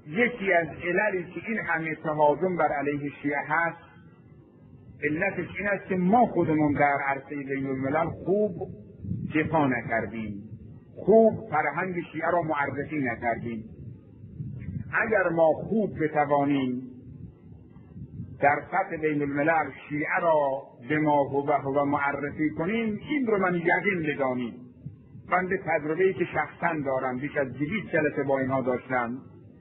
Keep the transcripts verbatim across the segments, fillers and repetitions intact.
یکی از عللی که این همه تهاجم بر علیه شیعه هست، علتش این است که ما خودمون در عرصه بین الملل خوب دفاع نکردیم، خوب فرهنگ شیعه را معرفی نکردیم. اگر ما خوب بتوانیم در سطح بین الملل شیعه را به ما و معرفی کنیم، این رو من یقین بدانیم. بنده تجربه‌ای که شخصا دارم، بیش از دویست جلسه با اینها داشتم،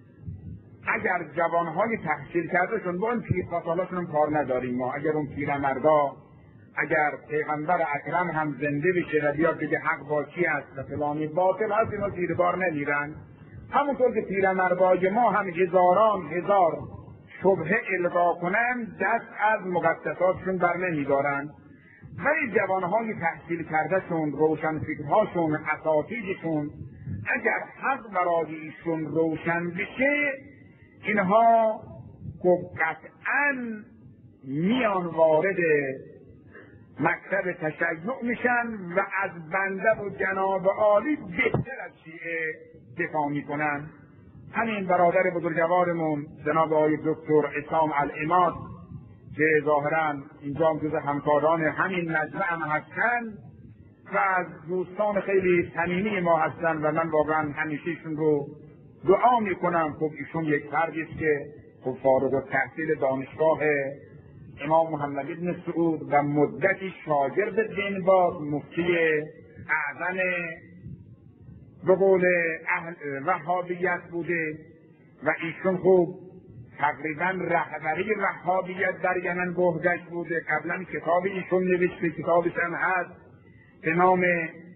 اگر جوانهای تحصیل کرده شون با اون پیرپاتالاشون هم کار نداریم ما، اگر اون پیرمردا، اگر پیغمبر اکرم هم زنده بشه و بیاد بگه حق با کی است و فلانی باطل هست، اینا زیر بار نمیرن. همونطور که پیرمردای ما هم هزاران هزار شبهه القا کنن، دست از مقدساتشون بر نمیدارن. ولی جوانهای تحصیل کرده شون، روشن فکرهاشون، اساتیدشون، اگر حق برای ایشون روشن بشه، اینها قطعاً میان وارد مکتب تشیع میشن و از بنده و جناب عالی بهتر از شیعه دفاع میکنن. همین برادر بزرگوارمون جناب آقای دکتر عصام العماد که ظاهراً اینجا هم جز همکاران همین مجمع هم هستن و از دوستان خیلی صمیمی ما هستن و من واقعا همیشه ایشون رو دعا میکنم. خب ایشون یک فردی است که خب فارغ التحصیل دانشگاه امام محمد بن سعود و مدتی شاگرد دین با مفتی اعظم به قول اهل وهابیت بوده و ایشون خوب تقریبا رهبری وهابیت در یمن بهدش بوده. قبلا کتاب ایشون نوشته، کتابش هم هست به نام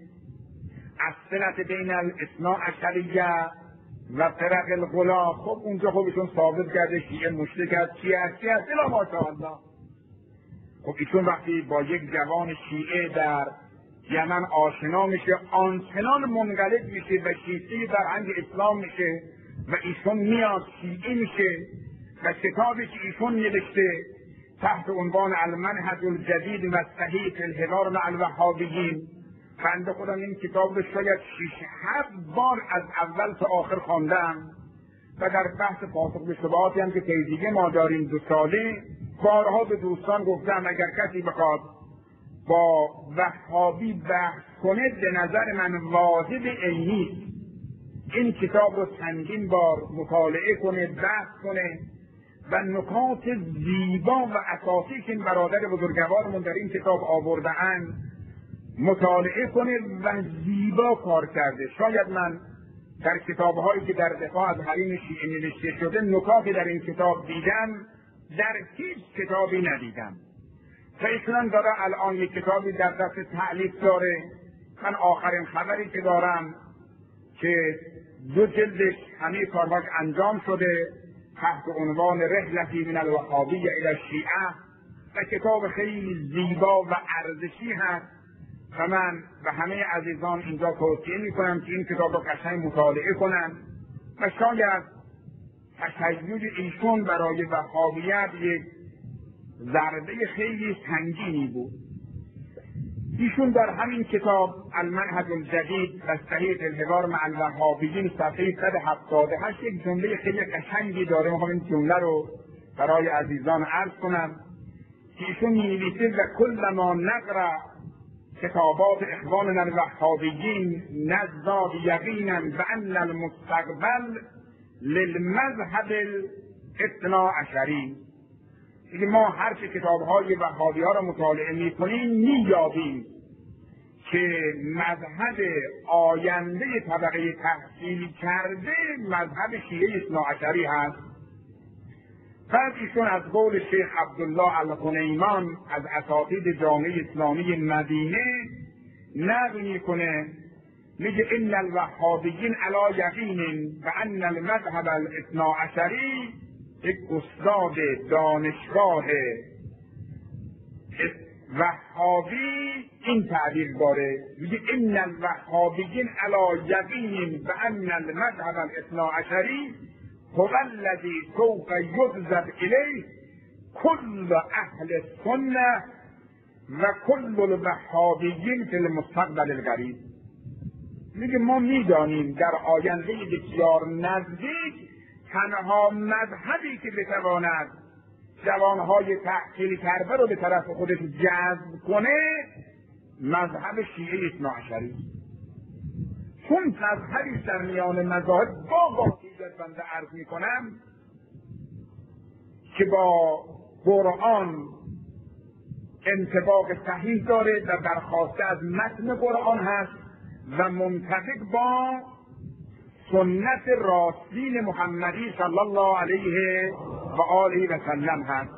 الصلة بین الاثنا عشریه و فرق الغلا. خب اونجا خب ایشون ثابت کرده شیعه مشرک است، شیعه است، شیعه است، الا ماشاءالله. خب ایشون وقتی با یک جوان شیعه در یمن آشنا میشه، آنچنان منقلب میشه و شیعه فرهنگ اسلام میشه و ایشون میاد شیعه میشه و کتابی که ایشون نوشته تحت عنوان المنهج الجدید و صحیح فی الحوار مع الوهابیین، بنده خودم این کتاب رو شاید شش هفت بار از اول تا آخر خواندم و در بحث پاسخ به شبهاتی هم که پیگیری ما داریم دو ساله بارها به دوستان گفتم اگر کسی بخواد با وهابی بحث کنه به نظر من واجب عینی این کتاب رو چندین بار مطالعه کنه، بحث کنه و نکات زیبا و اساسی که این برادر بزرگوارمون در این کتاب آورده‌اند مطالعه کنه و زیبا کار کرده. شاید من در کتاب‌هایی که در دفاع از حریم شیعه نوشته شده نکاتی در این کتاب دیدم در هیچ کتابی ندیدم. و ایشون داره الان یک کتابی در دست تألیف داره. من آخرین خبری که دارم که دو جلدش همه کارهاش انجام شده تحت عنوان رحلتی من الوهابیه الی الشیعه و کتاب خیلی زیبا و ارزشی هست و من به همه عزیزان اینجا توصیه میکنم که این کتاب رو قشنگ مطالعه کنن و شاید تشیع ایشون برای وهابیت یک ضربه خیلی سنگینی بود. ایشون در همین کتاب المنهج الجدید و صحیح الحوار مع الوهابیین صفحه صد و هفتاد و هشت یک جمله خیلی قشنگی داره. میخوام این جمله رو برای عزیزان عرض کنم که ایشون می‌نویسه و کل ما نقرأ کتابات اخواننا الوهابیین نزداد یقینا بان المستقبل للمذهب الاثنا عشری. دیگه ما هر چه کتاب‌های وهابی ها را مطالعه می‌کنیم می‌یابیم که مذهب آینده طبقه تحصیل کرده مذهب شیعه اثنا عشری هست. بعد ایشون از قول شیخ عبدالله الغنیمان از اساتید جامعه اسلامی مدینه نقل میکنه، میگه ان الوهابیین علی یقین و ان المذهب الاثنا عشری یک استاد دانشگاه وهابی این تعبیر داره، میگه ان الوهابیین علی یقین و ان المذهب الاثنا عشری هو الذی سوف یجذب الیه کل اهل السنه و کل الوهابیین فی المستقبل القریب. میگه ما میدانیم در آینده بسیار نزدیک تنها مذهبی که بتواند جوانهای تحصیل کرده رو به طرف خودش جذب کنه مذهب شیعه اثناعشری، چون مذهبی در میان مذاهب با واقعیت بنده عرض میکنم که با قرآن انطباق صحیح داره و برخواسته از متن قرآن هست و منطبق با سنت راستین محمدی صلی الله علیه و آله و سلم هست.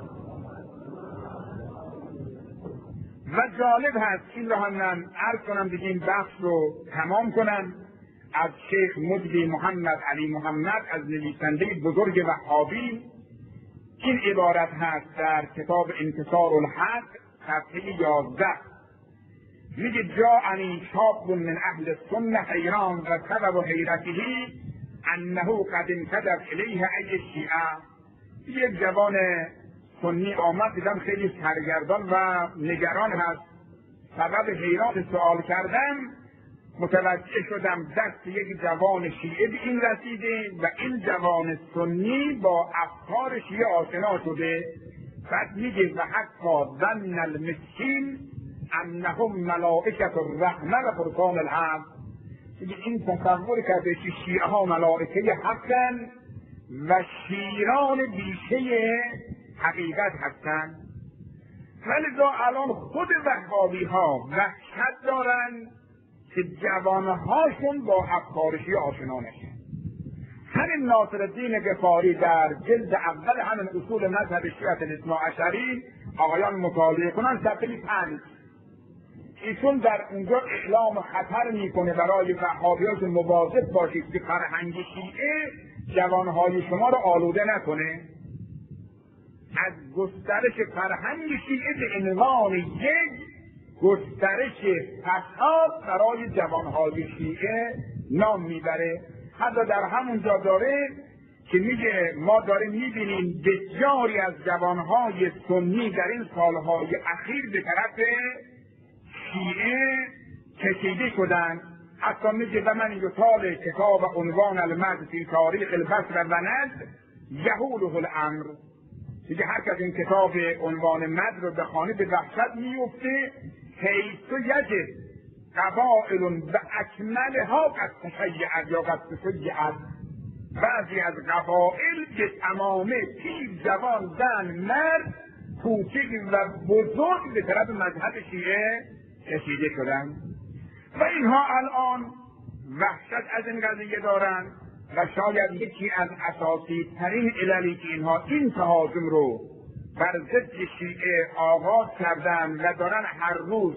و جالب هست این رو هم من عرض کنم دیگه این بحث رو تمام کنم. از شیخ مجدی محمد علی محمد از نویسنده بزرگ وهابی این عبارت هست در کتاب انتصار الحق صفحه یازده، میگه جاءنی شاب من اهل السنه حیران و سبب حیرته انه قد انتدب الیه ای شیعه. یک جوان سنی آمد دیدم خیلی سرگردان و نگران هست. سبب حیرت سوال کردم متوجه شدم دست یک جوان شیعه به این رسیده و این جوان سنی با افکار شیعه آشنا شده. بعد میگه و حتی ظن المسکین انهم ملائکه الرحمه و فرقان الحق. میگه این تصور کرده که شیعه ها ملائکه حقن و شیران بیشه حقیقت هستن. ولذا الان خود وهابی ها وحشت دارن که جوانهاشون با افکار شیعه آشنا نشن. همین ناصرالدین غفاری در جلد اول همین اصول مذهب شیعه الاثناعشری آقایان مطالعه کنن صفحه پنج، ایشون در اونجا اعلام خطر میکنه برای وهابی‌ها که مواظب باشید که فرهنگ شیعه جوانهای شما رو آلوده نکنه. از گسترش فرهنگ شیعه به عنوان یک گسترش فساد برای جوانهای شیعه نام میبره. حتی در همونجا داره که میگه ما داریم میبینیم بسیاری از جوانهای سنی در این سالهای اخیر به طرف شیعه کشیده شدن. حتی میگه و من یطال کتاب عنوان المد فی تاریخ البصره و نجد یهوله الامر. دیگه هر کس این کتاب عنوان مد رو بخوانه به وحشت میفته. حیث یجد قبائل به اکملها قد تشیعت یا قد تشیعت. بعضی از قبائل به تمامه پیر جوان زن مرد کوچک و بزرگ به طرف مذهب شیعه کشیده شدن و اینها الان وحشت از این قضیه دارن و شاید یکی از اساسی ترین عللی که اینها این تهاجم رو بر ضد شیعه آغاز کردن و دارن هر روز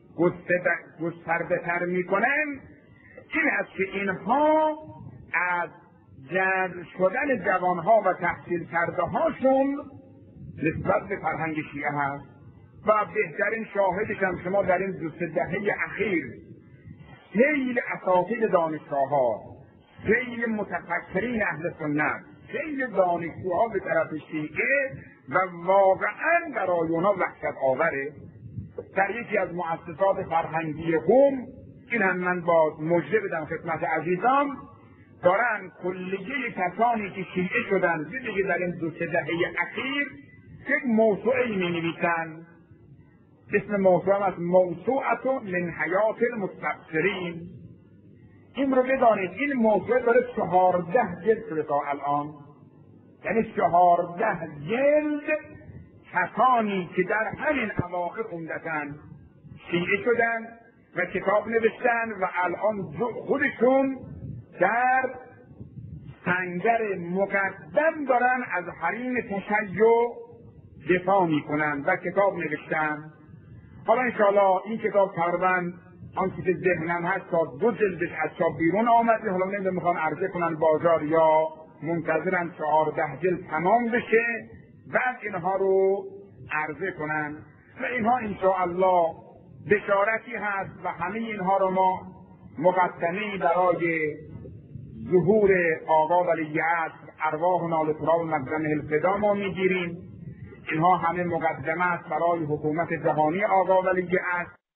گسترده تر میکنن این است که اینها از جذب شدن جوانها و تحصیل کرده هاشون نسبت به فرهنگ شیعه هست. و بهترین شاهدش هم شما در این دو سه دهه اخیر سیل اساتید دانشگاه ها، سیل متفکرین اهل سنت، سیل دانشجوها به طرف شیعه و واقعا برای اونا وحشت آوره. در یکی از مؤسسات فرهنگی قم این هم من باز مژده بدم خدمت عزیزان دارن کلیه کسانی که شیعه شدن دیگه در این دو سه دهه اخیر یک موسوعه می نویسن. اسم موسوعه از موسوعه من حیات المستبصرین. این رو بدانید این موسوعه داره چهارده جلد شده تا الان، یعنی چهارده جلد کسانی که در همین اواخر عمدتاً شیعه شدن و کتاب نوشتن و الان خودشون در سنگر مقدم دارن از حریم تشیع دفاع میکنن و کتاب نوشتن. حالا انشاءالله این کتاب تقریبا آنچه که ذهنم هست تا دو جلدش از چاپ بیرون آمده. حالا نمیدونم میخوان عرضه کنن بازار یا منتظرن چهارده جلد تمام بشه بعد اینها رو عرضه کنن و اینها انشاءالله بشارتی هست و همه اینها رو ما مقدمه‌ای برای ظهور آقا ولی عصر ارواحنا لتراب مقدمه الفدا ما میگیریم. اینها همه مقدمه است برای حکومت جهانی آقا ولی عصر.